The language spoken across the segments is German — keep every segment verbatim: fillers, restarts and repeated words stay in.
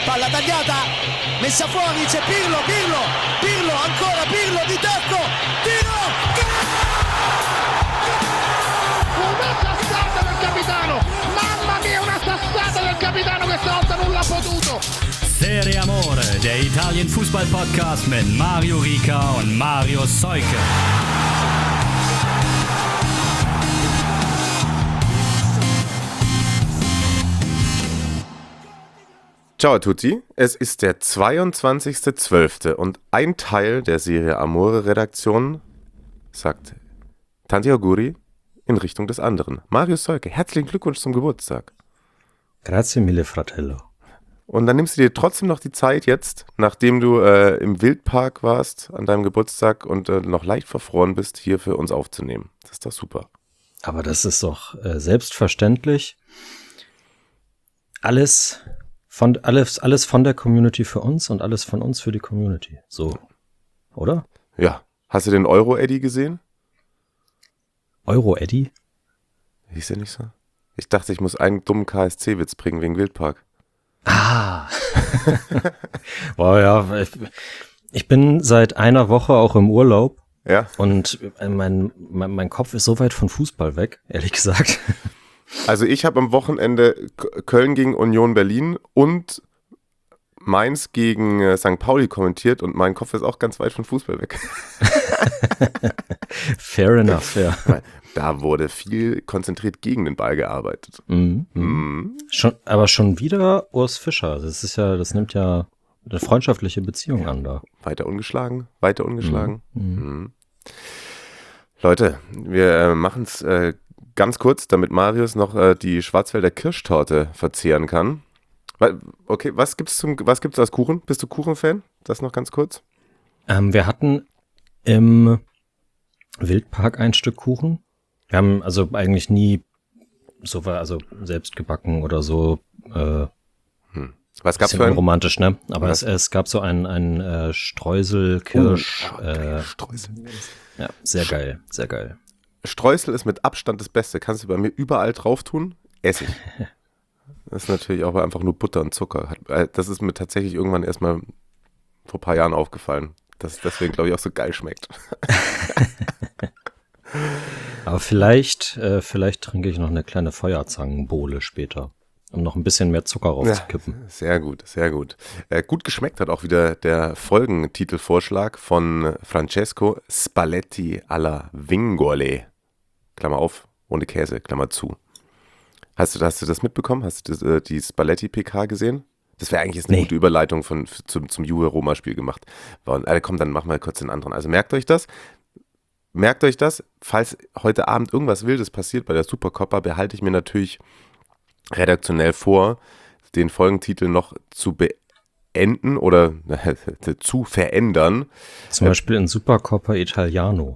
palla tagliata, messa fuori, c'è Pirlo, Pirlo, Pirlo, ancora Pirlo di tacco, tiro, una sassata del capitano, mamma mia, una sassata del capitano, questa volta non l'ha potuto. Serie Amore, der Italien-Fußball-Podcast mit Mario Rica und Mario Seuke. Ciao a tutti, es ist der zweiundzwanzigster zwölfter und ein Teil der Serie Amore Redaktion sagt Tanti Auguri in Richtung des anderen. Mario Seuke, herzlichen Glückwunsch zum Geburtstag. Grazie mille, fratello. Und dann nimmst du dir trotzdem noch die Zeit jetzt, nachdem du äh, im Wildpark warst an deinem Geburtstag und äh, noch leicht verfroren bist, hier für uns aufzunehmen. Das ist doch super. Aber das ist doch äh, selbstverständlich. Alles von, alles, alles von der Community für uns und alles von uns für die Community. So, oder? Ja. Hast du den Euro-Eddy gesehen? Euro-Eddy? Hieß der nicht so? Ich dachte, ich muss einen dummen K S C-Witz bringen wegen Wildpark. Ah. Boah, ja. Ich, ich bin seit einer Woche auch im Urlaub. Ja. Und mein, mein, mein Kopf ist so weit von Fußball weg, ehrlich gesagt. Also ich habe am Wochenende Köln gegen Union Berlin und Mainz gegen Sankt Pauli kommentiert und mein Kopf ist auch ganz weit von Fußball weg. Fair enough, ja. Da wurde viel konzentriert gegen den Ball gearbeitet. Mhm. Mhm. Schon, aber schon wieder Urs Fischer. Das ist ja, das nimmt ja eine freundschaftliche Beziehung an da. Weiter ungeschlagen, weiter ungeschlagen. Mhm. Mhm. Leute, wir äh, machen es äh, ganz kurz, damit Marius noch äh, die Schwarzwälder Kirschtorte verzehren kann. Okay, was gibt's zum, was gibt's als Kuchen? Bist du Kuchenfan? Das noch ganz kurz. Ähm, wir hatten im Wildpark ein Stück Kuchen. Wir haben also eigentlich nie so, also selbst gebacken oder so. Äh, hm. Was gab's für ein ein? Romantisch, ne? Aber es, es gab so ein, ein äh, Streusel, Kirsch. Oh, äh, Streusel. Ja, sehr geil, sehr geil. Streusel ist mit Abstand das Beste. Kannst du bei mir überall drauf tun? Essig. Das ist natürlich auch einfach nur Butter und Zucker. Das ist mir tatsächlich irgendwann erstmal vor ein paar Jahren aufgefallen, dass es deswegen, glaube ich, auch so geil schmeckt. Aber vielleicht, äh, vielleicht trinke ich noch eine kleine Feuerzangenbowle später, um noch ein bisschen mehr Zucker raufzukippen. Ja, sehr gut, sehr gut. Äh, gut geschmeckt hat auch wieder der Folgentitelvorschlag von Francesco Spalletti alla Vingole. Klammer auf, ohne Käse, Klammer zu. Hast du, hast du das mitbekommen? Hast du das, äh, die Spalletti-P K gesehen? Das wäre eigentlich jetzt eine Nee. gute Überleitung von, zum, zum Juve-Roma-Spiel gemacht. Und, äh, komm, dann machen wir kurz den anderen. Also merkt euch das. Merkt euch das. Falls heute Abend irgendwas Wildes passiert bei der Supercoppa, behalte ich mir natürlich redaktionell vor, den Folgentitel noch zu beenden oder äh, zu verändern. Zum Beispiel in Supercoppa Italiano.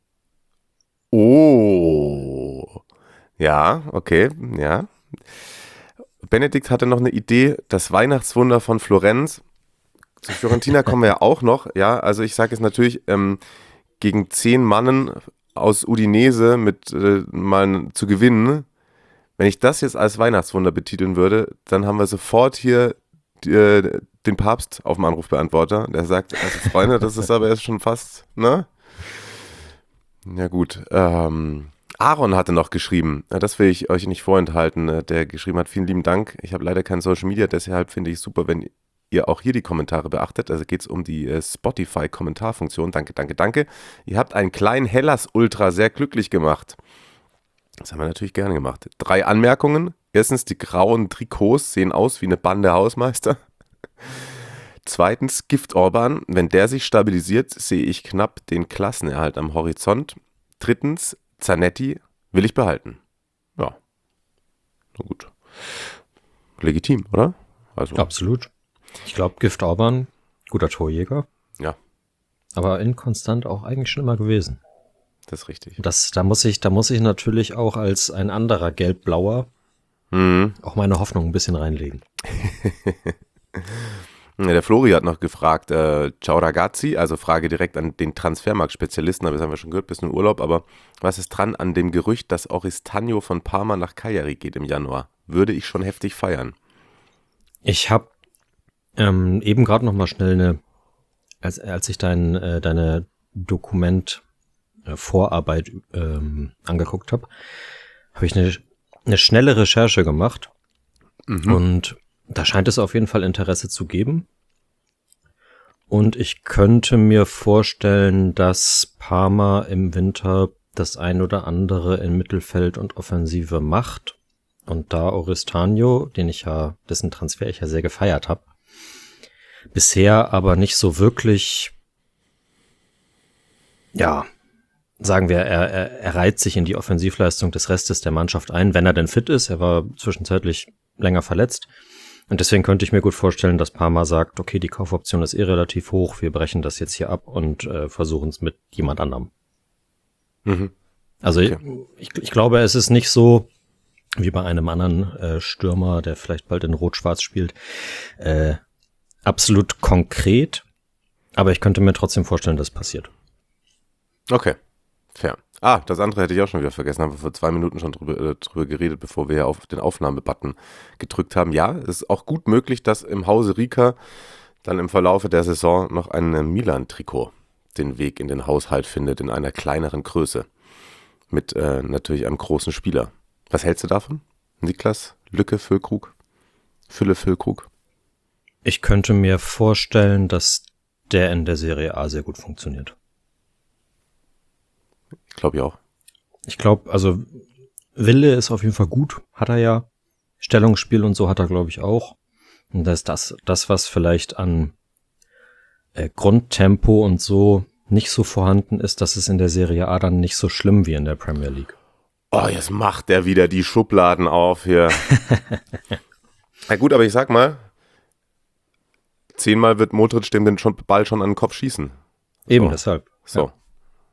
Oh, ja, okay, ja. Benedikt hatte noch eine Idee, das Weihnachtswunder von Florenz. Zu Fiorentina kommen wir ja auch noch, ja, also ich sage jetzt natürlich, ähm, gegen zehn Mannen aus Udinese mit äh, mal zu gewinnen, wenn ich das jetzt als Weihnachtswunder betiteln würde, dann haben wir sofort hier äh, den Papst auf dem Anrufbeantworter, der sagt, also Freunde, das ist aber jetzt schon fast, ne? Ja gut, ähm, Aaron hatte noch geschrieben, das will ich euch nicht vorenthalten, der geschrieben hat, vielen lieben Dank, ich habe leider kein Social Media, deshalb finde ich es super, wenn ihr auch hier die Kommentare beachtet, also geht es um die äh, Spotify-Kommentarfunktion, danke, danke, danke, ihr habt einen kleinen Hellas-Ultra sehr glücklich gemacht, das haben wir natürlich gerne gemacht, drei Anmerkungen, erstens, die grauen Trikots sehen aus wie eine Bande Hausmeister, zweitens, Gift Orban, wenn der sich stabilisiert, sehe ich knapp den Klassenerhalt am Horizont, drittens, Zanetti will ich behalten. Ja, na gut. Legitim, oder? Also. Absolut. Ich glaube, Gift Orban, guter Torjäger. Ja. Aber inkonstant auch eigentlich schon immer gewesen. Das ist richtig. Das, da muss ich, da muss ich natürlich auch als ein anderer Gelb-Blauer mhm. auch meine Hoffnung ein bisschen reinlegen. Der Flori hat noch gefragt, äh, ciao ragazzi, also Frage direkt an den Transfermarkt-Spezialisten, aber das haben wir schon gehört, bist im Urlaub, aber was ist dran an dem Gerücht, dass Oristagno von Parma nach Cagliari geht im Januar? Würde ich schon heftig feiern. Ich habe Ähm, eben gerade noch mal schnell eine, als, als ich dein, äh, deine Dokument-Vorarbeit äh, ähm, angeguckt habe, habe ich eine, eine schnelle Recherche gemacht. Mhm. Und da scheint es auf jeden Fall Interesse zu geben. Und ich könnte mir vorstellen, dass Parma im Winter das ein oder andere in Mittelfeld und Offensive macht. Und da Oristano, den ich ja, dessen Transfer ich ja sehr gefeiert habe, bisher aber nicht so wirklich, ja, sagen wir, er, er, er reiht sich in die Offensivleistung des Restes der Mannschaft ein, wenn er denn fit ist. Er war zwischenzeitlich länger verletzt. Und deswegen könnte ich mir gut vorstellen, dass Parma sagt, okay, die Kaufoption ist eh relativ hoch, wir brechen das jetzt hier ab und äh, versuchen es mit jemand anderem. Mhm. Also okay. ich, ich glaube, es ist nicht so wie bei einem anderen äh, Stürmer, der vielleicht bald in Rot-Schwarz spielt, äh, absolut konkret, aber ich könnte mir trotzdem vorstellen, dass es passiert. Okay, fair. Ah, das andere hätte ich auch schon wieder vergessen, haben wir vor zwei Minuten schon drüber, äh, drüber geredet, bevor wir auf den Aufnahmebutton gedrückt haben. Ja, es ist auch gut möglich, dass im Hause Rieker dann im Verlaufe der Saison noch ein Milan-Trikot den Weg in den Haushalt findet, in einer kleineren Größe. Mit äh, natürlich einem großen Spieler. Was hältst du davon? Niklas Lücke Füllkrug? Fülle Füllkrug? Ich könnte mir vorstellen, dass der in der Serie A sehr gut funktioniert. Ich glaube ja auch. Ich glaube, also Wille ist auf jeden Fall gut, hat er ja. Stellungsspiel und so hat er, glaube ich, auch. Und das ist das, das was vielleicht an äh, Grundtempo und so nicht so vorhanden ist, dass es in der Serie A dann nicht so schlimm wie in der Premier League. Oh, jetzt macht er wieder die Schubladen auf hier. Na gut, aber ich sag mal, zehnmal wird Modric dem den schon, Ball schon an den Kopf schießen. Eben, so. deshalb. So. Ja.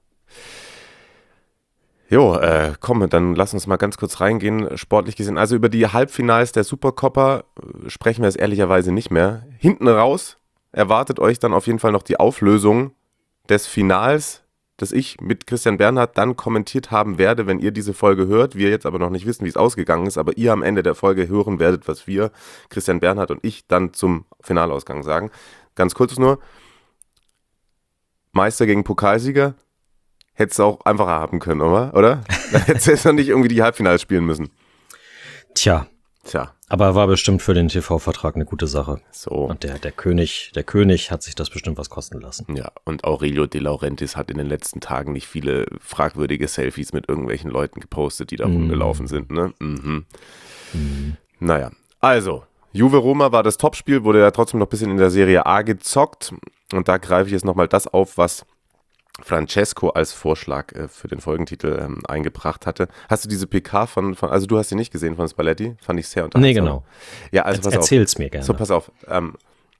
Jo, äh, komm, dann lass uns mal ganz kurz reingehen, sportlich gesehen. Also über die Halbfinals der Supercoppa sprechen wir jetzt ehrlicherweise nicht mehr. Hinten raus erwartet euch dann auf jeden Fall noch die Auflösung des Finals, das ich mit Christian Bernhard dann kommentiert haben werde, wenn ihr diese Folge hört. Wir jetzt aber noch nicht wissen, wie es ausgegangen ist, aber ihr am Ende der Folge hören werdet, was wir, Christian Bernhard und ich, dann zum Finalausgang sagen. Ganz kurz nur, Meister gegen Pokalsieger, hättest du auch einfacher haben können, oder? Oder? Da hättest du jetzt noch nicht irgendwie die Halbfinals spielen müssen. Tja. Tja. Aber war bestimmt für den T V-Vertrag eine gute Sache. So. Und der, der König, der König hat sich das bestimmt was kosten lassen. Ja, und Aurelio De Laurentiis hat in den letzten Tagen nicht viele fragwürdige Selfies mit irgendwelchen Leuten gepostet, die da mm. rumgelaufen sind, ne? Mhm. Mm. Naja, also, Juve Roma war das Topspiel, wurde ja trotzdem noch ein bisschen in der Serie A gezockt. Und da greife ich jetzt nochmal das auf, was Francesco als Vorschlag äh, für den Folgentitel ähm, eingebracht hatte. Hast du diese P K von, von, also du hast sie nicht gesehen von Spalletti? Fand ich sehr unterhaltsam. Nee, genau. Ja, also pass Erzähl's auf. mir gerne. So, pass auf. Ähm,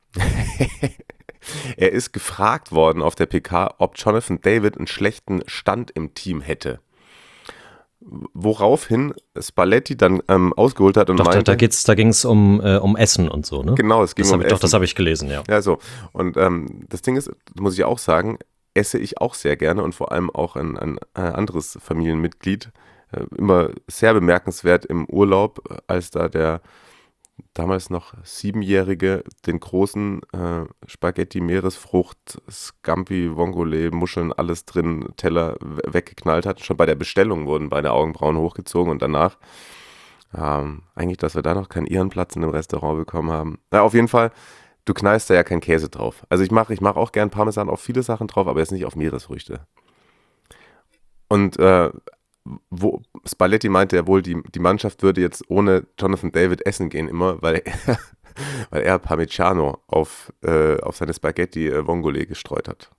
er ist gefragt worden auf der P K, ob Jonathan David einen schlechten Stand im Team hätte. Woraufhin Spalletti dann ähm, ausgeholt hat und doch, meinte... Da, da, geht's, da ging es um, äh, um Essen und so, ne? Genau, es ging das um ich, Essen. Doch, das habe ich gelesen, ja. Ja, so. Und ähm, das Ding ist, muss ich auch sagen, esse ich auch sehr gerne und vor allem auch ein, ein, ein anderes Familienmitglied. Äh, immer sehr bemerkenswert im Urlaub, als da der damals noch Siebenjährige den großen äh, Spaghetti, Meeresfrucht, Scampi, Vongole, Muscheln, alles drin, Teller weggeknallt hat. Schon bei der Bestellung wurden beide Augenbrauen hochgezogen und danach ähm, eigentlich, dass wir da noch keinen Ehrenplatz in dem Restaurant bekommen haben. Na, auf jeden Fall, du knallst da ja keinen Käse drauf. Also ich mache ich mach auch gern Parmesan auf viele Sachen drauf, aber jetzt nicht auf Meeresfrüchte. Und äh, wo Spalletti meinte ja wohl, die, die Mannschaft würde jetzt ohne Jonathan David essen gehen immer, weil er, weil er Parmigiano auf, äh, auf seine Spaghetti äh, Vongole gestreut hat.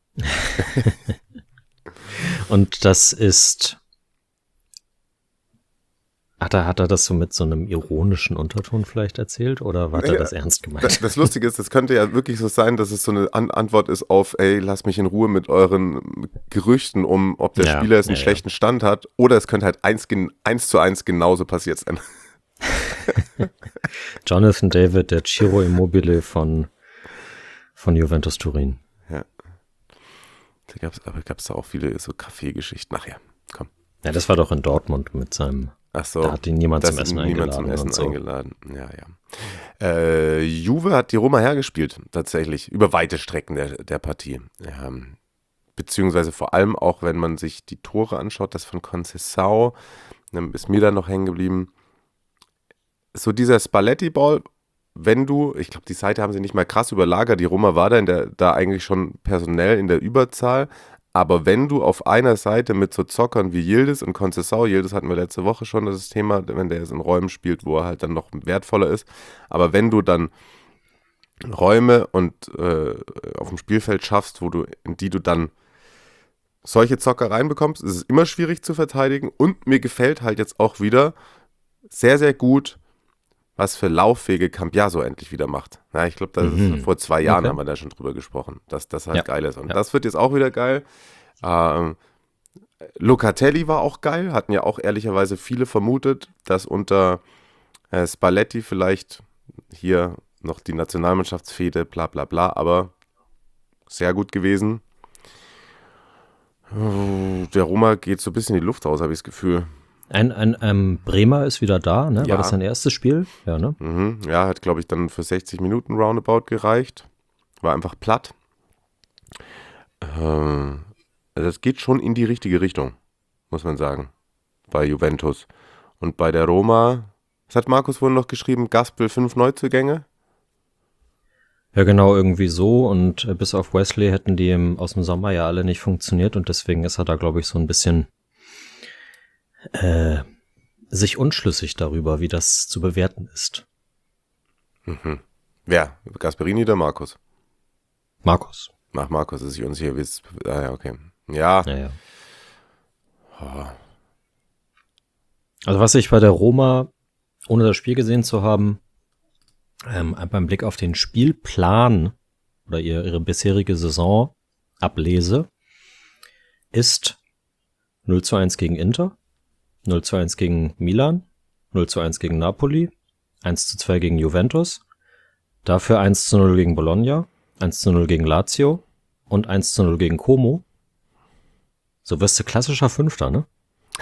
Und das ist... Hat er, hat er das so mit so einem ironischen Unterton vielleicht erzählt oder war ja, er das ernst gemeint? Das, das Lustige ist, das könnte ja wirklich so sein, dass es so eine An- Antwort ist auf, ey, lass mich in Ruhe mit euren Gerüchten um, ob der ja, Spieler jetzt einen ja, schlechten Stand hat, oder es könnte halt eins, eins zu eins genauso passiert sein. Jonathan David, der Ciro Immobile von, von Juventus Turin. Ja. Da gab's, aber gab es da auch viele so Kaffeegeschichten. Ach ja, komm. Ja, das war doch in Dortmund mit seinem Ach so. Da hat ihn niemand das zum Essen niemand eingeladen. zum Essen und so. eingeladen. Ja, ja. Äh, Juve hat die Roma hergespielt, tatsächlich, über weite Strecken der, der Partie. Ja, beziehungsweise vor allem auch, wenn man sich die Tore anschaut, das von Conceição, dann ist mir dann noch hängen geblieben. So dieser Spalletti-Ball, wenn du, ich glaube, die Seite haben sie nicht mal krass überlagert, die Roma war da, in der, da eigentlich schon personell in der Überzahl, aber wenn du auf einer Seite mit so Zockern wie Yildiz und Conceição, Yildiz hatten wir letzte Woche schon das Thema, wenn der jetzt in Räumen spielt, wo er halt dann noch wertvoller ist, aber wenn du dann Räume und äh, auf dem Spielfeld schaffst, wo du, in die du dann solche Zocker reinbekommst, ist es immer schwierig zu verteidigen und mir gefällt halt jetzt auch wieder sehr, sehr gut, was für lauffähige Cambiaso endlich wieder macht. Ja, ich glaube, mhm. vor zwei Jahren okay. haben wir da schon drüber gesprochen, dass das halt ja. geil ist. Und ja. das wird jetzt auch wieder geil. Ähm, Locatelli war auch geil, hatten ja auch ehrlicherweise viele vermutet, dass unter äh, Spalletti vielleicht hier noch die Nationalmannschaftsfehde, bla bla bla, aber sehr gut gewesen. Der Roma geht so ein bisschen in die Luft raus, habe ich das Gefühl. Ein, ein ähm, Bremer ist wieder da, ne? Ja. War das sein erstes Spiel? Ja, ne? Mhm. Ja, hat, glaube ich, dann für sechzig Minuten Roundabout gereicht. War einfach platt. Ähm, also es geht schon in die richtige Richtung, muss man sagen, bei Juventus. Und bei der Roma, was hat Markus vorhin noch geschrieben? Gaspel fünf Neuzugänge? Ja, genau, irgendwie so. Und äh, bis auf Wesley hätten die im, aus dem Sommer ja alle nicht funktioniert. Und deswegen ist er da, glaube ich, so ein bisschen äh, sich unschlüssig darüber, wie das zu bewerten ist. Mhm. Wer? Gasperini oder Markus? Markus. Ach, Markus ist sich unsicher. Wie es, ah, ja, okay. Ja. Ja, ja. Oh. Also was ich bei der Roma, ohne das Spiel gesehen zu haben, ähm, beim Blick auf den Spielplan oder ihre, ihre bisherige Saison ablese, ist null zu eins gegen Inter, null zu eins gegen Milan, null zu eins gegen Napoli, eins zu zwei gegen Juventus, dafür eins zu null gegen Bologna, eins zu null gegen Lazio und eins zu null gegen Como. So wirst du klassischer Fünfter, ne?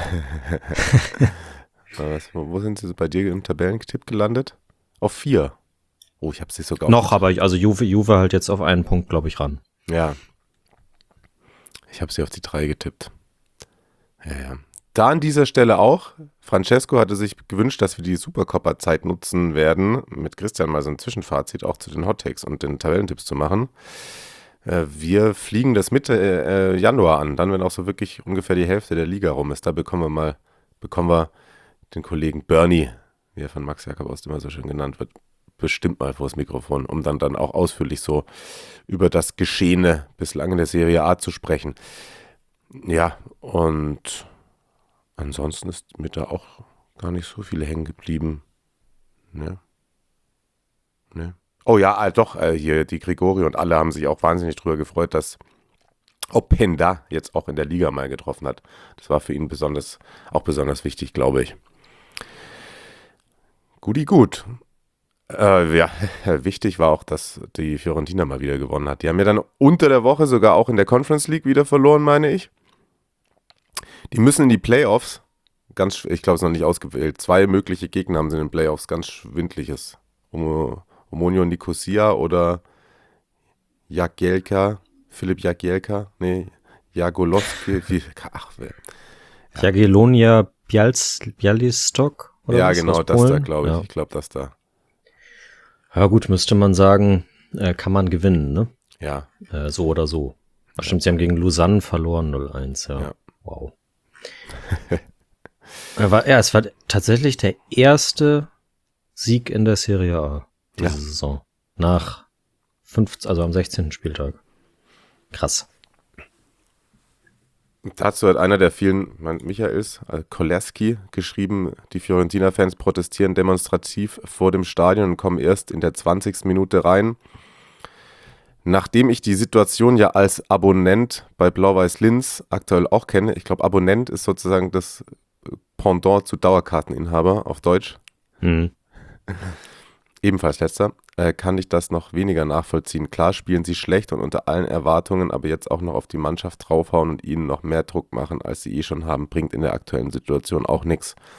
Was, wo sind sie bei dir im Tabellentipp gelandet? Auf vier. Oh, ich habe sie sogar. Noch, aber ich, also Juve, Juve halt jetzt auf einen Punkt, glaube ich, ran. Ja. Ich habe sie auf die drei getippt. Ja, ja. Da an dieser Stelle auch, Francesco hatte sich gewünscht, dass wir die Supercoppa-Zeit nutzen werden, mit Christian mal so ein Zwischenfazit auch zu den Hot-Takes und den Tabellentipps zu machen. Äh, wir fliegen das Mitte äh, Januar an, dann wenn auch so wirklich ungefähr die Hälfte der Liga rum ist. Da bekommen wir mal, bekommen wir den Kollegen Bernie, wie er von Max Jakob Ost immer so schön genannt wird, bestimmt mal vors Mikrofon, um dann, dann auch ausführlich so über das Geschehene bislang in der Serie A zu sprechen. Ja, und ansonsten ist mir da auch gar nicht so viel hängen geblieben. Ne? Ne? Oh ja, äh, doch, äh, hier die Grigori und alle haben sich auch wahnsinnig drüber gefreut, dass Openda jetzt auch in der Liga mal getroffen hat. Das war für ihn besonders, auch besonders wichtig, glaube ich. Guti gut. Äh, ja, wichtig war auch, dass die Fiorentina mal wieder gewonnen hat. Die haben ja dann unter der Woche sogar auch in der Conference League wieder verloren, meine ich. Die müssen in die Playoffs. Ganz, ich glaube, es ist noch nicht ausgewählt. Zwei mögliche Gegner haben sie in den Playoffs. Ganz schwindliches. Omonia Nicosia oder Jagielka. Philipp Jagielka. Nee, Jagolowski. Wie, ach, wer? Ja. Jagiellonia Białystok? Oder ja, was, genau, das Polen? da, glaube ich. Ja. Ich glaube, das da. Ja gut, müsste man sagen, äh, kann man gewinnen, ne? Ja. Äh, so oder so. Ach, stimmt, sie haben gegen Lausanne verloren, null eins, ja. Ja. Wow. war, ja, es war tatsächlich der erste Sieg in der Serie A diese Ja. Saison. Nach fünfzehn, also am sechzehnten Spieltag. Krass. Dazu hat einer der vielen, mein Michaels, äh, Koleski, geschrieben, die Fiorentina-Fans protestieren demonstrativ vor dem Stadion und kommen erst in der zwanzigsten Minute rein. Nachdem ich die Situation ja als Abonnent bei Blau-Weiß-Linz aktuell auch kenne, ich glaube, Abonnent ist sozusagen das Pendant zu Dauerkarteninhaber auf Deutsch, Mhm. ebenfalls letzter, äh, kann ich das noch weniger nachvollziehen. Klar spielen sie schlecht und unter allen Erwartungen, aber jetzt auch noch auf die Mannschaft draufhauen und ihnen noch mehr Druck machen, als sie eh schon haben, bringt in der aktuellen Situation auch nichts.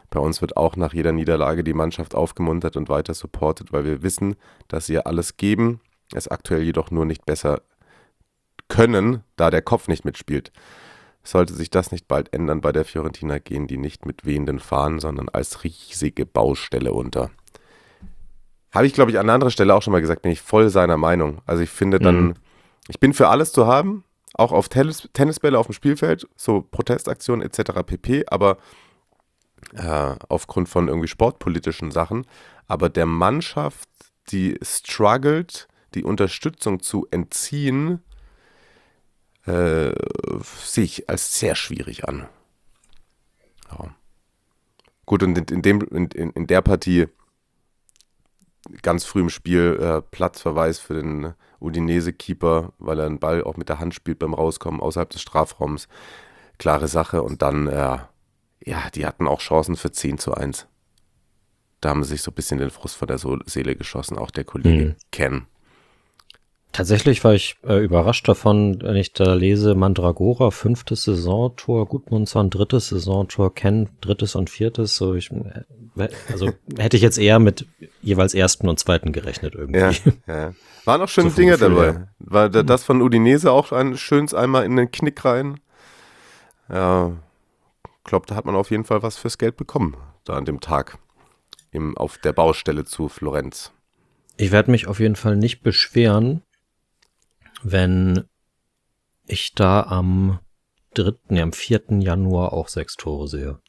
Bei uns wird auch nach jeder Niederlage die Mannschaft aufgemuntert und weiter supportet, weil wir wissen, dass sie ja alles geben, es aktuell jedoch nur nicht besser können, da der Kopf nicht mitspielt. Sollte sich das nicht bald ändern bei der Fiorentina, gehen die nicht mit wehenden Fahnen, sondern als riesige Baustelle unter. Habe ich, glaube ich, an einer anderen Stelle auch schon mal gesagt, bin ich voll seiner Meinung. Also ich finde dann, mhm. ich bin für alles zu haben, auch auf Tennis, Tennisbälle auf dem Spielfeld, so Protestaktionen et cetera pp., aber äh, aufgrund von irgendwie sportpolitischen Sachen, aber der Mannschaft, die struggelt, die Unterstützung zu entziehen, äh, sehe ich als sehr schwierig an. Ja. Gut, und in, in, dem, in, in der Partie ganz früh im Spiel äh, Platzverweis für den Udinese-Keeper, weil er einen Ball auch mit der Hand spielt beim Rauskommen außerhalb des Strafraums. Klare Sache. Und dann, äh, ja, die hatten auch Chancen für zehn zu eins. Da haben sie sich so ein bisschen den Frust vor der so- Seele geschossen, auch der Kollege Mhm. Ken. Tatsächlich war ich äh, überrascht davon, wenn ich da lese, Mandragora, fünftes Saisontor, Gudmundsson, drittes Saisontor, Ken, drittes und viertes. So ich, äh, also hätte ich jetzt eher mit jeweils ersten und zweiten gerechnet irgendwie. Ja, ja. Waren auch schöne So vom Dinge Gefühl dabei. her. War da- das von Udinese auch ein schönes einmal in den Knick rein. Ja, ich glaube, da hat man auf jeden Fall was fürs Geld bekommen, da an dem Tag im, auf der Baustelle zu Florenz. Ich werde mich auf jeden Fall nicht beschweren, wenn ich da am dritten, nee, am vierten Januar auch sechs Tore sehe.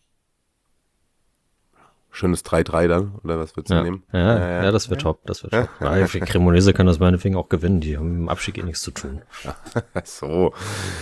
Schönes drei drei dann, oder was würdest du Ja, nehmen? ja, ja, ja, das wird top, das wird top. Ja, für Cremonese kann das meinetwegen auch gewinnen, die haben mit dem Abstieg eh nichts zu tun. So.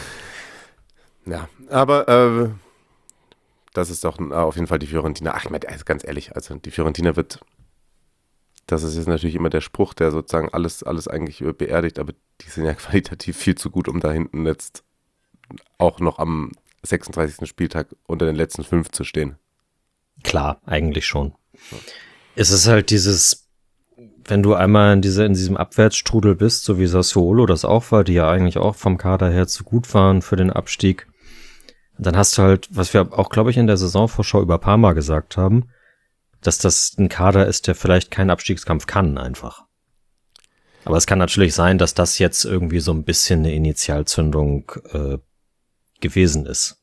Ja, aber äh, das ist doch äh, auf jeden Fall die Fiorentina. Ach, ich meine, also ganz ehrlich, also die Fiorentina wird, das ist jetzt natürlich immer der Spruch, der sozusagen alles, alles eigentlich beerdigt, aber die sind ja qualitativ viel zu gut, um da hinten jetzt auch noch am sechsunddreißigsten Spieltag unter den letzten fünf zu stehen. Klar, eigentlich schon. Es ist halt dieses, wenn du einmal in, diese, in diesem Abwärtsstrudel bist, so wie Sassuolo das auch war, die ja eigentlich auch vom Kader her zu gut waren für den Abstieg, dann hast du halt, was wir auch, glaube ich, in der Saisonvorschau über Parma gesagt haben, dass das ein Kader ist, der vielleicht keinen Abstiegskampf kann einfach. Aber es kann natürlich sein, dass das jetzt irgendwie so ein bisschen eine Initialzündung äh, gewesen ist.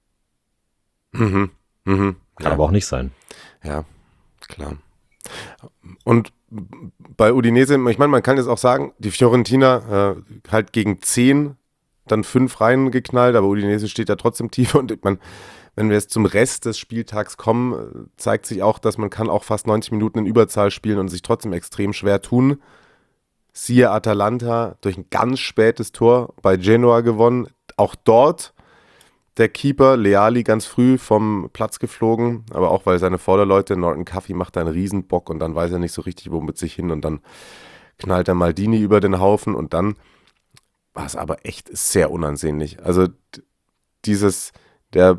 Mhm, mhm. Kann Ja. aber auch nicht sein. Ja, klar. Und bei Udinese, ich meine, man kann jetzt auch sagen, die Fiorentina äh, halt gegen zehn, dann fünf reingeknallt, aber Udinese steht ja trotzdem tief. Und man, wenn wir jetzt zum Rest des Spieltags kommen, zeigt sich auch, dass man kann auch fast neunzig Minuten in Überzahl spielen und sich trotzdem extrem schwer tun. Siehe Atalanta, durch ein ganz spätes Tor bei Genoa gewonnen. Auch dort der Keeper Leali ganz früh vom Platz geflogen, aber auch weil seine Vorderleute, Norton Cuffy macht da einen Riesenbock und dann weiß er nicht so richtig, wo mit sich hin und dann knallt er Maldini über den Haufen und dann war es aber echt sehr unansehnlich. Also d- dieses, der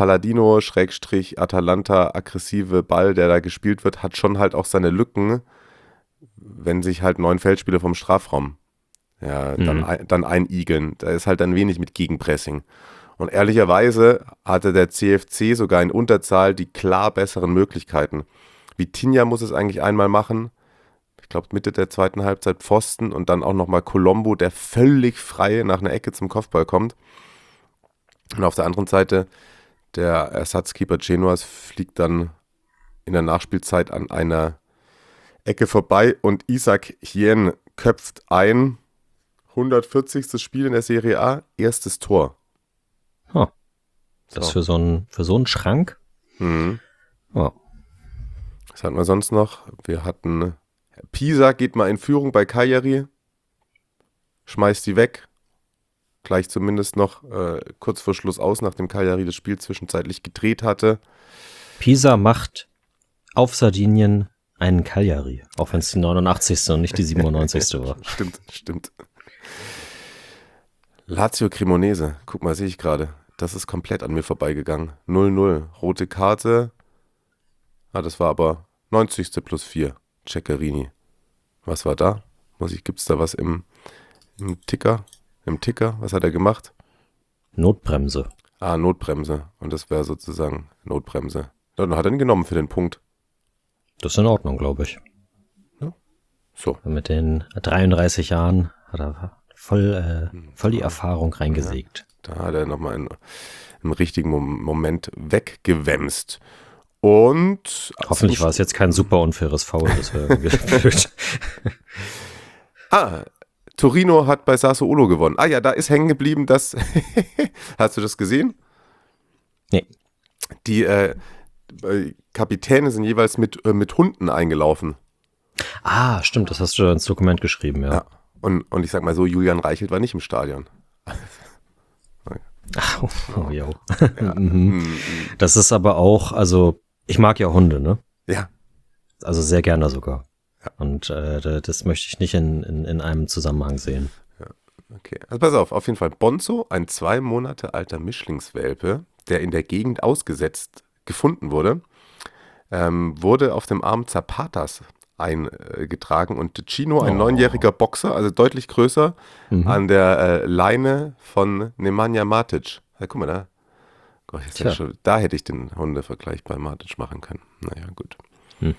Palladino-Atalanta aggressive Ball, der da gespielt wird, hat schon halt auch seine Lücken, wenn sich halt neun Feldspieler vom Strafraum ja, dann, Mhm. ein, dann einigeln. Da ist halt dann wenig mit Gegenpressing. Und ehrlicherweise hatte der C F C sogar in Unterzahl die klar besseren Möglichkeiten. Vitinha muss es eigentlich einmal machen. Ich glaube Mitte der zweiten Halbzeit Pfosten und dann auch nochmal Colombo, der völlig frei nach einer Ecke zum Kopfball kommt. Und auf der anderen Seite der Ersatzkeeper Genoas fliegt dann in der Nachspielzeit an einer Ecke vorbei und Isaac Hien köpft ein. hundertvierzigstes Spiel in der Serie A, erstes Tor. Oh, das So. für so einen für so einen Schrank? Mhm. Oh. Was hatten wir sonst noch? Wir hatten Pisa geht mal in Führung bei Cagliari, schmeißt die weg, gleich zumindest noch äh, kurz vor Schluss aus, nachdem Cagliari das Spiel zwischenzeitlich gedreht hatte. Pisa macht auf Sardinien einen Cagliari, auch wenn es die neunundachtzigste und nicht die siebenundneunzigste war. Stimmt, stimmt. Lazio Cremonese, guck mal, sehe ich gerade. Das ist komplett an mir vorbeigegangen. null null, rote Karte. Ah, das war aber neunzigste plus vier. Ceccherini. Was war da? Muss ich, gibt's da was im, im Ticker? Im Ticker? Was hat er gemacht? Notbremse. Ah, Notbremse. Und das wäre sozusagen Notbremse. Dann hat er ihn genommen für den Punkt. Das ist in Ordnung, glaube ich. Ja. So. Mit den dreiunddreißig Jahren hat er voll, äh, voll die Erfahrung reingesägt. Ja, da hat er nochmal einen, im richtigen Moment weggewämst. Und hoffentlich war es jetzt kein super unfaires Foul, das wäre blöd. Ah, Torino hat bei Sassuolo gewonnen. Ah ja, da ist hängen geblieben, dass hast du das gesehen? Nee. Die äh, Kapitäne sind jeweils mit, äh, mit Hunden eingelaufen. Ah, stimmt, das hast du ins Dokument geschrieben, ja. ja. Und, und ich sag mal so, Julian Reichelt war nicht im Stadion. Ach, oh, jo. Ja. mhm. Das ist aber auch, also ich mag ja Hunde, ne? Ja. Also sehr gerne sogar. Ja. Und äh, das möchte ich nicht in, in, in einem Zusammenhang sehen. Ja. Okay, also pass auf, auf jeden Fall. Bonzo, ein zwei Monate alter Mischlingswelpe, der in der Gegend ausgesetzt gefunden wurde, ähm, wurde auf dem Arm Zapatas eingetragen und Chino, ein Oh. neunjähriger Boxer, also deutlich größer, Mhm. an der äh, Leine von Nemanja Matic. Ja, guck mal da. Gott, jetzt Tja. ja schon, da hätte ich den Hundevergleich bei Matic machen können. Naja, gut. Hm.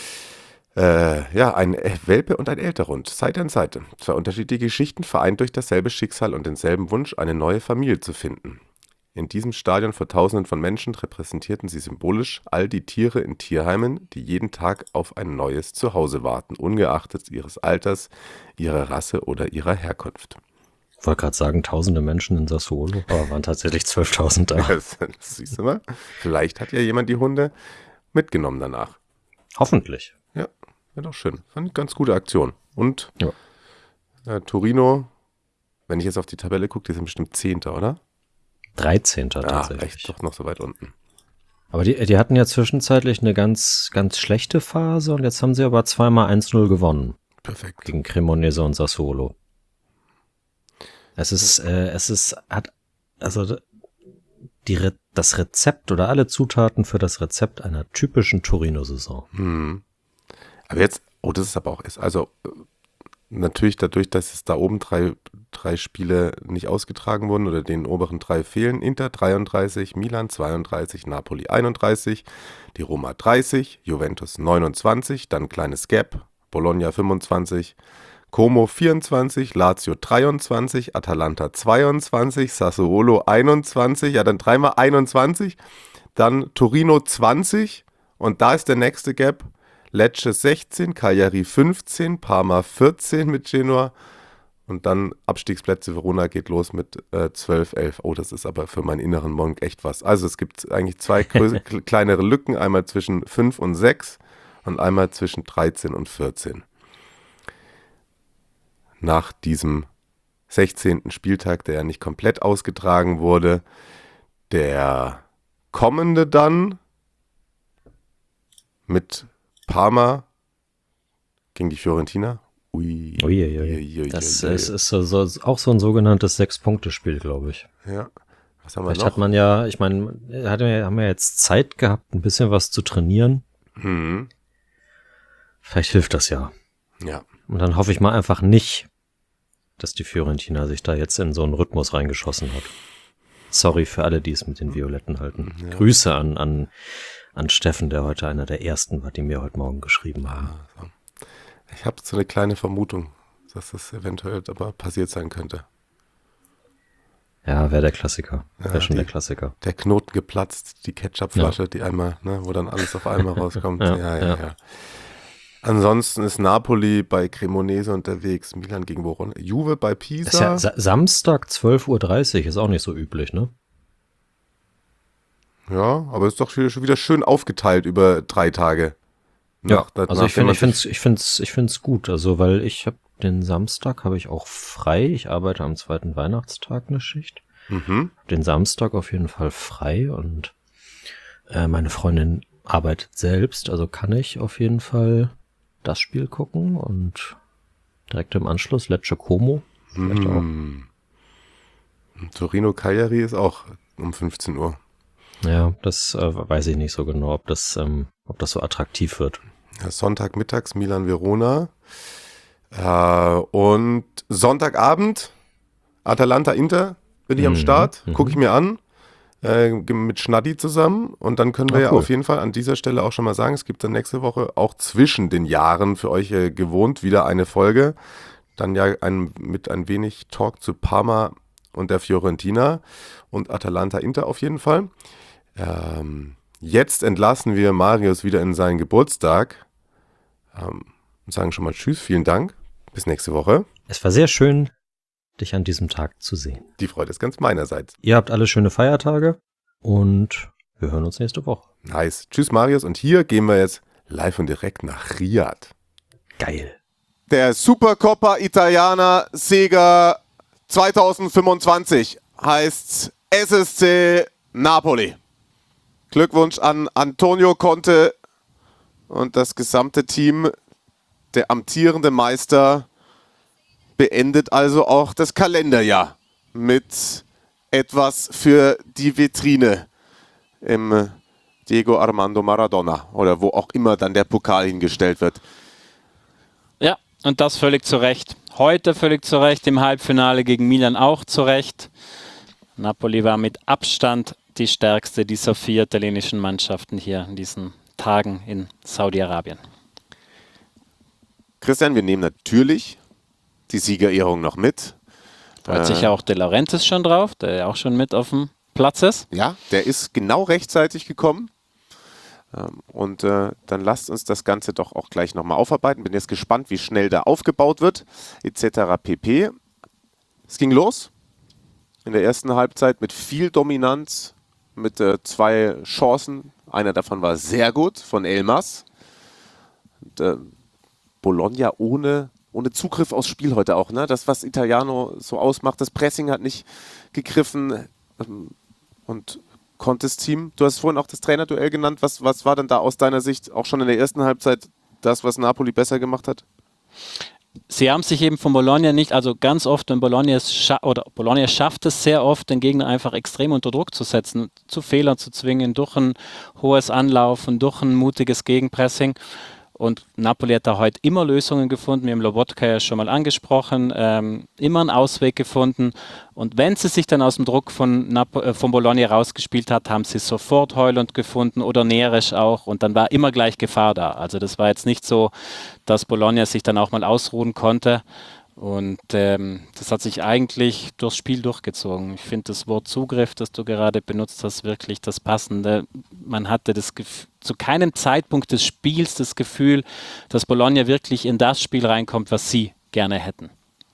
Äh, ja, ein Welpe und ein Älterhund, Seite an Seite. Zwei unterschiedliche Geschichten, vereint durch dasselbe Schicksal und denselben Wunsch, eine neue Familie zu finden. In diesem Stadion vor Tausenden von Menschen repräsentierten sie symbolisch all die Tiere in Tierheimen, die jeden Tag auf ein neues Zuhause warten, ungeachtet ihres Alters, ihrer Rasse oder ihrer Herkunft. Ich wollte gerade sagen, tausende Menschen in Sassuolo, aber waren tatsächlich zwölftausend da. Das, das siehst du mal. Vielleicht hat ja jemand die Hunde mitgenommen danach. Hoffentlich. Ja, wäre doch schön. Fand ich eine ganz gute Aktion. Und Ja. äh, Torino, wenn ich jetzt auf die Tabelle gucke, die sind bestimmt Zehnter, oder? dreizehnter Ja, tatsächlich. echt doch noch so weit unten. Aber die, die hatten ja zwischenzeitlich eine ganz, ganz schlechte Phase und jetzt haben sie aber zweimal eins null gewonnen Perfekt. gegen Cremonese und Sassuolo. Es ist, äh, es ist, hat, also die Re- das Rezept oder alle Zutaten für das Rezept einer typischen Torino-Saison. Hm. Aber jetzt, oh, das ist aber auch, ist also äh, natürlich dadurch, dass es da oben drei, drei Spiele nicht ausgetragen wurden oder den oberen drei fehlen, Inter dreiunddreißig, Milan zweiunddreißig, Napoli einunddreißig, die Roma dreißig, Juventus neunundzwanzig, dann kleines Gap, Bologna fünfundzwanzig, Como vierundzwanzig, Lazio dreiundzwanzig, Atalanta zweiundzwanzig, Sassuolo einundzwanzig, ja dann dreimal einundzwanzig, dann Torino zwanzig und da ist der nächste Gap, Lecce sechzehn, Cagliari fünfzehn, Parma vierzehn mit Genoa und dann Abstiegsplätze, Verona geht los mit äh, zwölf, elf. Oh, das ist aber für meinen inneren Monk echt was. Also es gibt eigentlich zwei größere, kleinere Lücken, einmal zwischen fünf und sechs und einmal zwischen dreizehn und vierzehn. Nach diesem sechzehnten Spieltag, der ja nicht komplett ausgetragen wurde, der kommende dann mit Parma gegen die Fiorentina. Ui. Uiuiui. Uiuiui. Das ist, ist so, so, auch so ein sogenanntes Sechs-Punkte-Spiel, glaube ich. Ja. Was haben wir Vielleicht noch? hat man ja, ich meine, hat ja- haben wir jetzt Zeit gehabt, ein bisschen was zu trainieren. Hm. Vielleicht hilft das ja. Ja. Und dann hoffe ich mal einfach nicht, dass die Fiorentina sich da jetzt in so einen Rhythmus reingeschossen hat. Sorry für alle, die es mit den Violetten halten. Ja. Grüße an, an, an Steffen, der heute einer der ersten war, die mir heute Morgen geschrieben haben. Also, ich habe so eine kleine Vermutung, dass das eventuell aber passiert sein könnte. Ja, wäre der Klassiker. Wäre Ja, schon die- der Klassiker. Der Knoten geplatzt, die Ketchupflasche, die einmal, ne, wo dann alles auf einmal rauskommt. Ja, ja, ja, ja. ja. Ansonsten ist Napoli bei Cremonese unterwegs, Milan gegen Verona, Juve bei Das ist Pisa. ja Sa- Samstag zwölf Uhr dreißig, ist auch nicht so üblich, ne? Ja, aber ist doch schon schon wieder schön aufgeteilt über drei Tage. Nach- nach- also ich nachdem finde, man ich finde es, sich- ich finde es, ich finde es gut, also weil ich habe den Samstag habe ich auch frei. Ich arbeite am zweiten Weihnachtstag eine Schicht. Mhm. Den Samstag auf jeden Fall frei und äh, meine Freundin arbeitet selbst, also kann ich auf jeden Fall das Spiel gucken und direkt im Anschluss Lecce Como vielleicht auch. Mhm. Torino Cagliari ist auch um fünfzehn Uhr. Ja, das äh, weiß ich nicht so genau, ob das, ähm, ob das so attraktiv wird. Ja, Sonntagmittags Milan Verona. Äh, und Sonntagabend Atalanta Inter bin ich am Mhm, Start, mhm. gucke ich mir an. äh, mit Schnaddi zusammen. Und dann können wir Ah, ja cool. auf jeden Fall an dieser Stelle auch schon mal sagen, es gibt dann nächste Woche auch zwischen den Jahren für euch äh, gewohnt wieder eine Folge. Dann ja ein, mit ein wenig Talk zu Parma und der Fiorentina und Atalanta Inter auf jeden Fall. Ähm, jetzt entlassen wir Marius wieder in seinen Geburtstag ähm, und sagen schon mal Tschüss, vielen Dank, bis nächste Woche. Es war sehr schön, dich an diesem Tag zu sehen. Die Freude ist ganz meinerseits. Ihr habt alle schöne Feiertage und wir hören uns nächste Woche. Nice. Tschüss Marius und hier gehen wir jetzt live und direkt nach Riyadh. Geil. Der Supercoppa Italiana Sieger zwanzig fünfundzwanzig heißt S S C Napoli. Glückwunsch an Antonio Conte und das gesamte Team. Der amtierende Meister beendet also auch das Kalenderjahr mit etwas für die Vitrine im Diego Armando Maradona oder wo auch immer dann der Pokal hingestellt wird. Ja, und das völlig zu Recht. Heute völlig zu Recht, im Halbfinale gegen Milan auch zu Recht. Napoli war mit Abstand die stärkste dieser vier italienischen Mannschaften hier in diesen Tagen in Saudi-Arabien. Christian, wir nehmen natürlich die Siegerehrung noch mit. Freut Äh, sich ja auch De Laurentiis schon drauf, der ja auch schon mit auf dem Platz ist. Ja, der ist genau rechtzeitig gekommen. Ähm, und äh, dann lasst uns das Ganze doch auch gleich nochmal aufarbeiten. Bin jetzt gespannt, wie schnell da aufgebaut wird, et cetera pp. Es ging los in der ersten Halbzeit mit viel Dominanz, mit äh, zwei Chancen. Einer davon war sehr gut von Elmas. Und, äh, Bologna ohne, ohne Zugriff aufs Spiel heute auch. Ne? Das, was Italiano so ausmacht, das Pressing hat nicht gegriffen. Ähm, und Contes Team, du hast vorhin auch das Trainerduell genannt. Was, was war denn da aus deiner Sicht auch schon in der ersten Halbzeit das, was Napoli besser gemacht hat? Sie haben sich eben von Bologna nicht, also ganz oft, wenn Bologna es scha- oder Bologna schafft es sehr oft, den Gegner einfach extrem unter Druck zu setzen, zu Fehlern zu zwingen, durch ein hohes Anlaufen, durch ein mutiges Gegenpressing. Und Napoli hat da heute immer Lösungen gefunden, wir haben Lobotka ja schon mal angesprochen, ähm, immer einen Ausweg gefunden. Und wenn sie sich dann aus dem Druck von, Napo- äh, von Bologna rausgespielt hat, haben sie sofort Heuland gefunden oder Neres auch. Und dann war immer gleich Gefahr da. Also das war jetzt nicht so, dass Bologna sich dann auch mal ausruhen konnte. Und ähm, das hat sich eigentlich durchs Spiel durchgezogen. Ich finde das Wort Zugriff, das du gerade benutzt hast, wirklich das Passende. Man hatte das Gef- zu keinem Zeitpunkt des Spiels das Gefühl, dass Bologna wirklich in das Spiel reinkommt, was sie gerne hätten.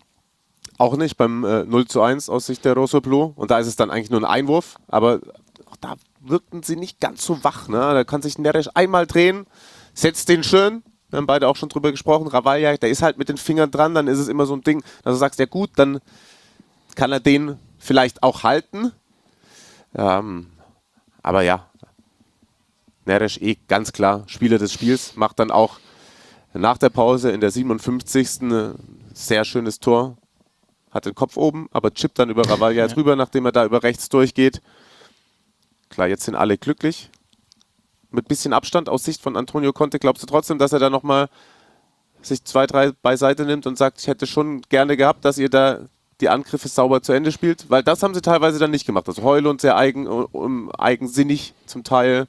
Auch nicht beim äh, null zu eins aus Sicht der Rossoblu. Und da ist es dann eigentlich nur ein Einwurf. Aber auch da wirkten sie nicht ganz so wach. Ne? Da kann sich Neres einmal drehen, setzt den schön. Wir haben beide auch schon drüber gesprochen. Ravaglia, der ist halt mit den Fingern dran. Dann ist es immer so ein Ding, dass du sagst, ja gut, dann kann er den vielleicht auch halten. Ähm, aber ja, Neres eh ganz klar Spieler des Spiels. Macht dann auch nach der Pause in der siebenundfünfzigsten ein sehr schönes Tor. Hat den Kopf oben, aber chippt dann über Ravaglia Ja. drüber, nachdem er da über rechts durchgeht. Klar, jetzt sind alle glücklich. Mit bisschen Abstand aus Sicht von Antonio Conte, glaubst du trotzdem, dass er da nochmal sich zwei, drei beiseite nimmt und sagt, ich hätte schon gerne gehabt, dass ihr da die Angriffe sauber zu Ende spielt? Weil das haben sie teilweise dann nicht gemacht. Also Heuland sehr eigen, um, eigensinnig zum Teil.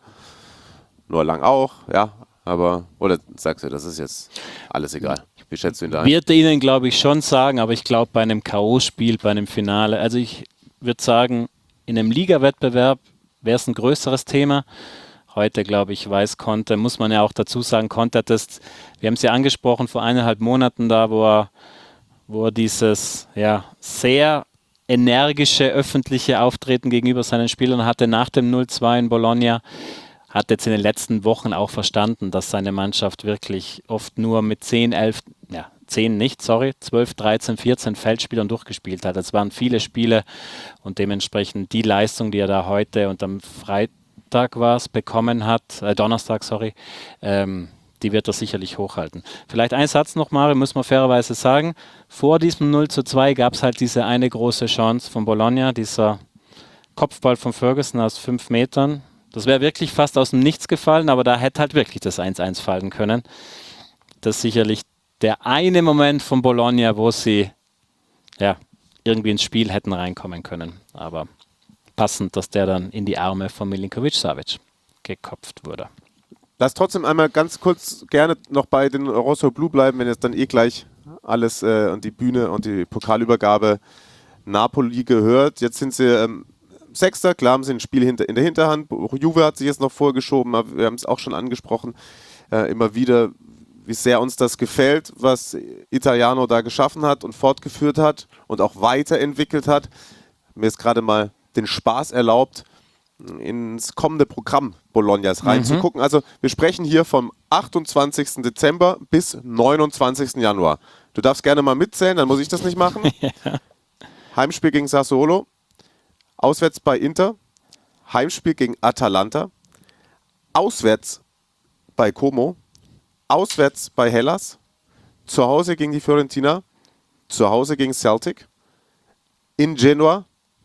Nur lang auch, ja. Aber, oder sagst du, das ist jetzt alles egal. Wie schätzt du ihn da ein? Wird Ihnen, glaube ich, schon sagen, aber ich glaube, bei einem K O-Spiel, bei einem Finale, also ich würde sagen, in einem Liga-Wettbewerb wäre es ein größeres Thema. Heute, glaube ich, weiß Conte, muss man ja auch dazu sagen, Conte hat das, wir haben es ja angesprochen, vor eineinhalb Monaten da, wo er, wo er dieses ja, sehr energische öffentliche Auftreten gegenüber seinen Spielern hatte nach dem null zwei in Bologna, hat jetzt in den letzten Wochen auch verstanden, dass seine Mannschaft wirklich oft nur mit zehn, elf, ja, zehn nicht, sorry, zwölf, dreizehn, vierzehn Feldspielern durchgespielt hat. Es waren viele Spiele und dementsprechend die Leistung, die er da heute und am Freitag war es, bekommen hat, äh, Donnerstag, sorry, ähm, die wird er sicherlich hochhalten. Vielleicht ein Satz noch, Mario, muss man fairerweise sagen, vor diesem null zu zwei gab es halt diese eine große Chance von Bologna, dieser Kopfball von Ferguson aus fünf Metern. Das wäre wirklich fast aus dem Nichts gefallen, aber da hätte halt wirklich das eins eins fallen können. Das ist sicherlich der eine Moment von Bologna, wo sie ja, irgendwie ins Spiel hätten reinkommen können, aber passend, dass der dann in die Arme von Milinkovic-Savic geköpft wurde. Lass trotzdem einmal ganz kurz gerne noch bei den Rosso Blu bleiben, wenn jetzt dann eh gleich alles äh, und die Bühne und die Pokalübergabe Napoli gehört. Jetzt sind sie ähm, Sechster, klar haben sie ein Spiel hinter, in der Hinterhand. Juve hat sich jetzt noch vorgeschoben, aber wir haben es auch schon angesprochen, äh, immer wieder, wie sehr uns das gefällt, was Italiano da geschaffen hat und fortgeführt hat und auch weiterentwickelt hat. Mir ist gerade mal den Spaß erlaubt, ins kommende Programm Bolognas reinzugucken. Mhm. Also wir sprechen hier vom achtundzwanzigsten Dezember bis neunundzwanzigsten Januar. Du darfst gerne mal mitzählen, dann muss ich das nicht machen. Ja. Heimspiel gegen Sassuolo, auswärts bei Inter, Heimspiel gegen Atalanta, auswärts bei Como, auswärts bei Hellas, zu Hause gegen die Fiorentina, zu Hause gegen Celtic, in Genua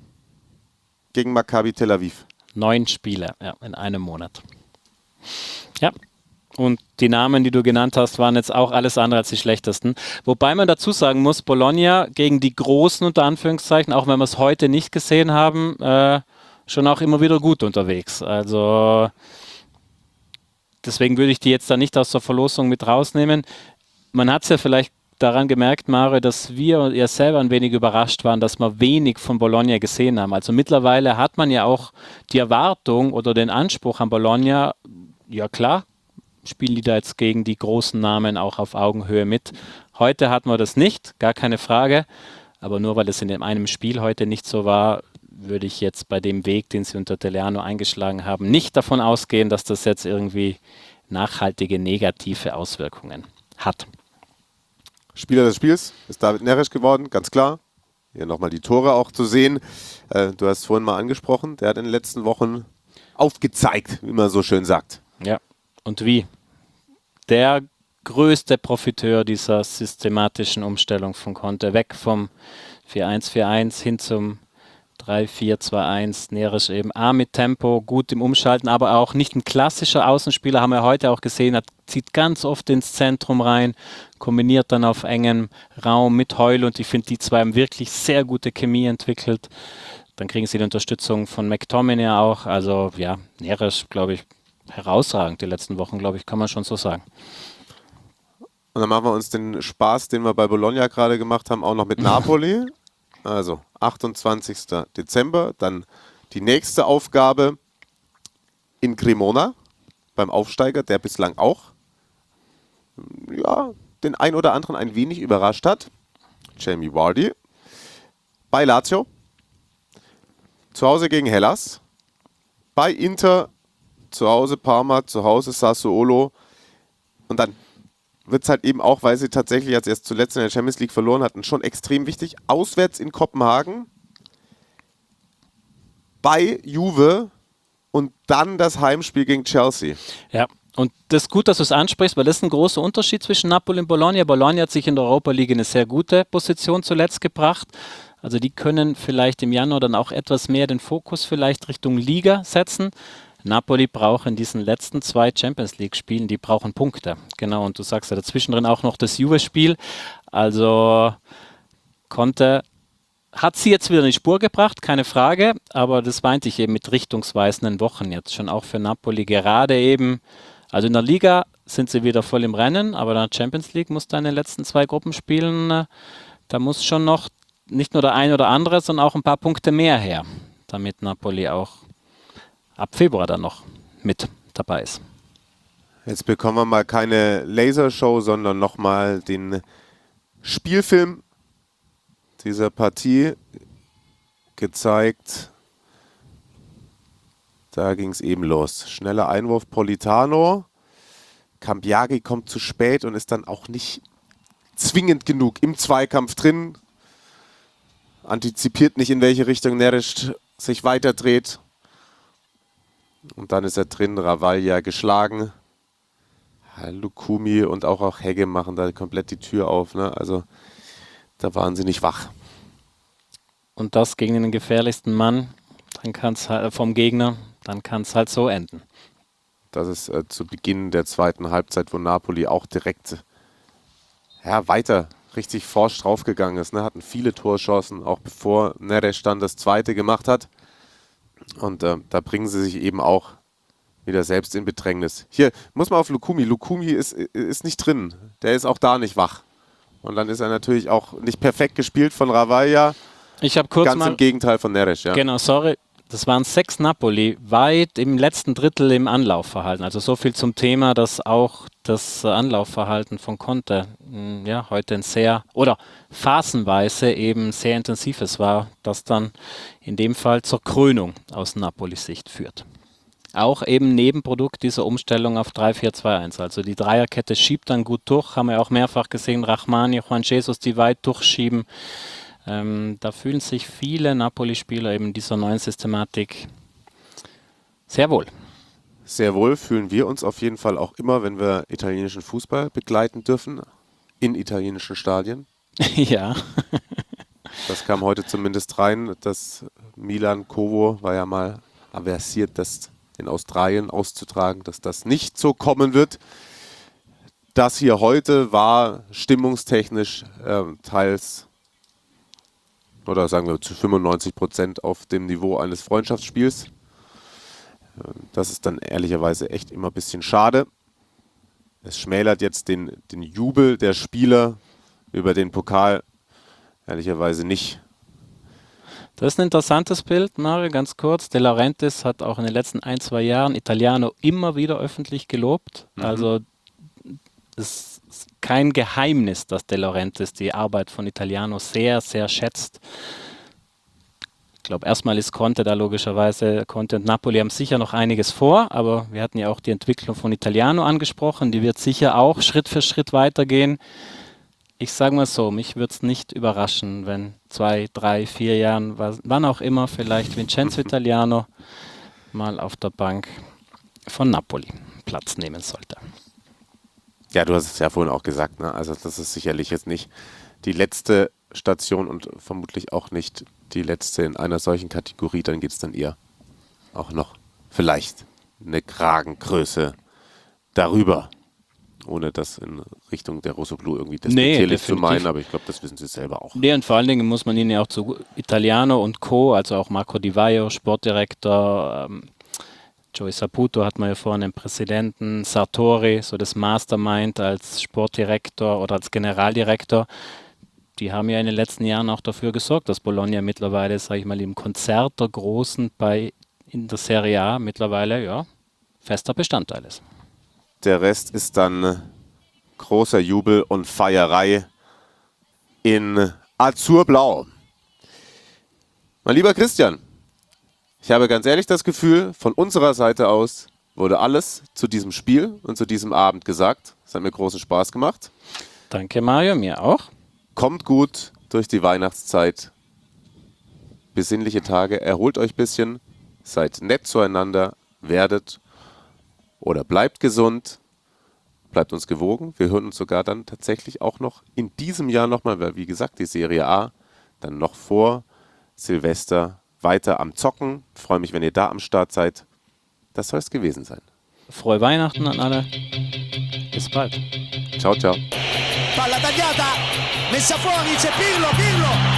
gegen Maccabi Tel Aviv. Neun Spiele, ja, in einem Monat. Ja, und die Namen, die du genannt hast, waren jetzt auch alles andere als die schlechtesten. Wobei man dazu sagen muss, Bologna gegen die Großen, unter Anführungszeichen, auch wenn wir es heute nicht gesehen haben, äh, schon auch immer wieder gut unterwegs. Also deswegen würde ich die jetzt da nicht aus der Verlosung mit rausnehmen. Man hat es ja vielleicht daran gemerkt, Mario, dass wir und ihr selber ein wenig überrascht waren, dass wir wenig von Bologna gesehen haben. Also mittlerweile hat man ja auch die Erwartung oder den Anspruch an Bologna, ja klar, spielen die da jetzt gegen die großen Namen auch auf Augenhöhe mit. Heute hatten wir das nicht, gar keine Frage. Aber nur weil es in einem Spiel heute nicht so war, würde ich jetzt bei dem Weg, den sie unter Tellerno eingeschlagen haben, nicht davon ausgehen, dass das jetzt irgendwie nachhaltige negative Auswirkungen hat. Spieler des Spiels ist David Neres geworden, ganz klar. Hier nochmal die Tore auch zu sehen. Äh, du hast es vorhin mal angesprochen, der hat in den letzten Wochen aufgezeigt, wie man so schön sagt. Ja, und wie? Der größte Profiteur dieser systematischen Umstellung von Conte, weg vom vier eins vier eins hin zum drei vier zwei eins, Neres eben A mit Tempo, gut im Umschalten, aber auch nicht ein klassischer Außenspieler, haben wir heute auch gesehen, hat, zieht ganz oft ins Zentrum rein, kombiniert dann auf engem Raum mit Heul und ich finde, die zwei haben wirklich sehr gute Chemie entwickelt. Dann kriegen sie die Unterstützung von McTominay auch, also ja, Neres, glaube ich, herausragend die letzten Wochen, glaube ich, kann man schon so sagen. Und dann machen wir uns den Spaß, den wir bei Bologna gerade gemacht haben, auch noch mit Napoli. Also achtundzwanzigsten Dezember, dann die nächste Aufgabe in Cremona beim Aufsteiger, der bislang auch ja, den ein oder anderen ein wenig überrascht hat. Jamie Vardy. Bei Lazio, zu Hause gegen Hellas, bei Inter, zu Hause Parma, zu Hause Sassuolo und dann wird es halt eben auch, weil sie tatsächlich als erst zuletzt in der Champions League verloren hatten, schon extrem wichtig. Auswärts in Kopenhagen, bei Juve und dann das Heimspiel gegen Chelsea. Ja, und das ist gut, dass du es ansprichst, weil das ist ein großer Unterschied zwischen Napoli und Bologna. Bologna hat sich in der Europa League in eine sehr gute Position zuletzt gebracht. Also die können vielleicht im Januar dann auch etwas mehr den Fokus vielleicht Richtung Liga setzen. Napoli braucht in diesen letzten zwei Champions League-Spielen, die brauchen Punkte. Genau, und du sagst ja dazwischen drin auch noch das Juve-Spiel. Also Conte hat sie jetzt wieder in die Spur gebracht, keine Frage, aber das meinte ich eben mit richtungsweisenden Wochen jetzt schon auch für Napoli. Gerade eben, also in der Liga sind sie wieder voll im Rennen, aber in der Champions League muss da in den letzten zwei Gruppen spielen, da muss schon noch nicht nur der ein oder andere, sondern auch ein paar Punkte mehr her, damit Napoli auch ab Februar dann noch mit dabei ist. Jetzt bekommen wir mal keine Lasershow, sondern nochmal den Spielfilm dieser Partie gezeigt. Da ging es eben los. Schneller Einwurf Politano. Cambiaghi kommt zu spät und ist dann auch nicht zwingend genug im Zweikampf drin. Antizipiert nicht, in welche Richtung Neres sich weiterdreht. Und dann ist er drin, Ravaglia geschlagen. Lukumi und auch, auch Hegge machen da komplett die Tür auf. Ne? Also da waren sie nicht wach. Und das gegen den gefährlichsten Mann, dann kann's halt, vom Gegner, dann kann es halt so enden. Das ist äh, zu Beginn der zweiten Halbzeit, wo Napoli auch direkt ja, weiter richtig forsch draufgegangen ist. Ne? Hatten viele Torchancen, auch bevor Neres dann das zweite gemacht hat. Und äh, da bringen sie sich eben auch wieder selbst in Bedrängnis. Hier, muss man auf Lukumi. Lukumi ist, ist nicht drin. Der ist auch da nicht wach. Und dann ist er natürlich auch nicht perfekt gespielt von Ravaglia. Ich habe kurz Ganz mal, im Gegenteil von Neres, ja. Genau, sorry. Das waren sechs Napoli, weit im letzten Drittel im Anlaufverhalten. Also so viel zum Thema, dass auch das Anlaufverhalten von Conte mh, ja, heute ein sehr, oder phasenweise eben sehr intensives war, das dann in dem Fall zur Krönung aus Napolis Sicht führt. Auch eben Nebenprodukt dieser Umstellung auf drei vier zwei eins. Also die Dreierkette schiebt dann gut durch, haben wir auch mehrfach gesehen, Rachmani, Juan Jesus, die weit durchschieben. Ähm, da fühlen sich viele Napoli-Spieler eben dieser neuen Systematik sehr wohl. Sehr wohl fühlen wir uns auf jeden Fall auch immer, wenn wir italienischen Fußball begleiten dürfen, in italienischen Stadien. Ja. Das kam heute zumindest rein. Das Milan Como war ja mal aversiert, das in Australien auszutragen, dass das nicht so kommen wird. Das hier heute war stimmungstechnisch äh, teils, oder sagen wir zu fünfundneunzig Prozent auf dem Niveau eines Freundschaftsspiels. Das ist dann ehrlicherweise echt immer ein bisschen schade. Es schmälert jetzt den, den Jubel der Spieler über den Pokal ehrlicherweise nicht. Das ist ein interessantes Bild, Mario, ganz kurz. De Laurentiis hat auch in den letzten ein, zwei Jahren Italiano immer wieder öffentlich gelobt. Mhm. Also es ist kein Geheimnis, dass De Laurentiis die Arbeit von Italiano sehr, sehr schätzt. Ich glaube, erstmal ist Conte da logischerweise, Conte und Napoli haben sicher noch einiges vor, aber wir hatten ja auch die Entwicklung von Italiano angesprochen, die wird sicher auch Schritt für Schritt weitergehen. Ich sage mal so, mich würde es nicht überraschen, wenn zwei, drei, vier Jahren, wann auch immer, vielleicht Vincenzo Italiano mal auf der Bank von Napoli Platz nehmen sollte. Ja, du hast es ja vorhin auch gesagt, ne? Also das ist sicherlich jetzt nicht die letzte Station und vermutlich auch nicht die letzte in einer solchen Kategorie. Dann geht es dann eher auch noch vielleicht eine Kragengröße darüber. Ohne das in Richtung der Rosso Blu irgendwie despektierlich nee, zu meinen, aber ich glaube, das wissen sie selber auch. Nee, und vor allen Dingen muss man ihnen ja auch zu Italiano und Co., also auch Marco Di Vaio, Sportdirektor, ähm, Joey Saputo hat man ja vorhin, den Präsidenten, Sartori, so das Mastermind als Sportdirektor oder als Generaldirektor, die haben ja in den letzten Jahren auch dafür gesorgt, dass Bologna mittlerweile, sage ich mal, im Konzert der Großen bei in der Serie A mittlerweile ja fester Bestandteil ist. Der Rest ist dann großer Jubel und Feierei in Azurblau. Mein lieber Christian, ich habe ganz ehrlich das Gefühl, von unserer Seite aus wurde alles zu diesem Spiel und zu diesem Abend gesagt. Es hat mir großen Spaß gemacht. Danke, Mario, mir auch. Kommt gut durch die Weihnachtszeit. Besinnliche Tage, erholt euch ein bisschen, seid nett zueinander, werdet oder bleibt gesund, bleibt uns gewogen. Wir hören uns sogar dann tatsächlich auch noch in diesem Jahr nochmal, weil wie gesagt, die Serie A dann noch vor Silvester weiter am Zocken. Ich freue mich, wenn ihr da am Start seid. Das soll es gewesen sein. Frohe Weihnachten an alle. Bis bald. Ciao, ciao. Palla tagliata, messa fuori, c'è Pirlo, Pirlo.